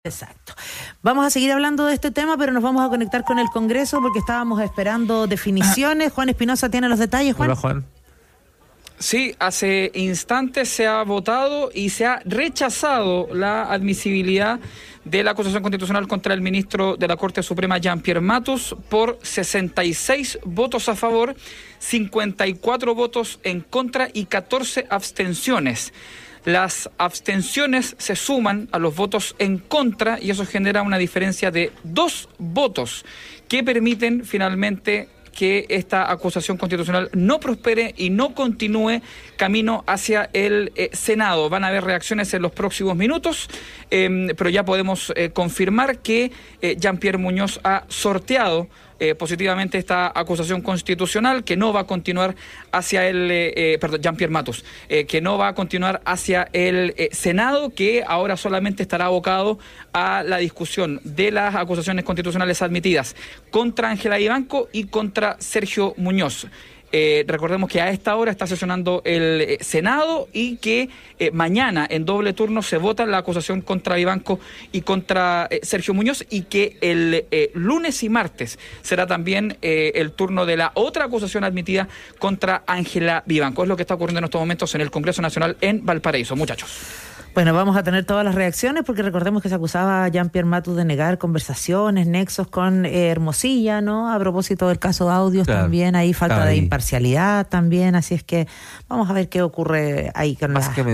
Exacto. Vamos a seguir hablando de este tema, pero nos vamos a conectar con el Congreso porque estábamos esperando definiciones. Juan Espinosa tiene los detalles, Juan. Hola, Juan. Sí, hace instantes se ha votado y se ha rechazado la admisibilidad de la acusación constitucional contra el ministro de la Corte Suprema, Jean-Pierre Matus, por 66 votos a favor, 54 votos en contra y 14 abstenciones. Las abstenciones se suman a los votos en contra y eso genera una diferencia de 2 votos que permiten finalmente que esta acusación constitucional no prospere y no continúe camino hacia el Senado. Van a haber reacciones en los próximos minutos, pero ya podemos confirmar que Jean-Pierre Muñoz ha sorteado positivamente esta acusación constitucional, que no va a continuar hacia el, Jean-Pierre Matus, que no va a continuar hacia el Senado, que ahora solamente estará abocado a la discusión de las acusaciones constitucionales admitidas contra Ángela Vivanco y contra Sergio Muñoz. Recordemos que a esta hora está sesionando el Senado y que mañana en doble turno se vota la acusación contra Vivanco y contra Sergio Muñoz, y que el lunes y martes será también el turno de la otra acusación admitida contra Ángela Vivanco. Es lo que está ocurriendo en estos momentos en el Congreso Nacional en Valparaíso, muchachos. Bueno, vamos a tener todas las reacciones porque recordemos que se acusaba a Jean-Pierre Matus de negar conversaciones, nexos con Hermosilla, ¿no? A propósito del caso de audios, claro, también hay falta de imparcialidad también, así es que vamos a ver qué ocurre ahí con la...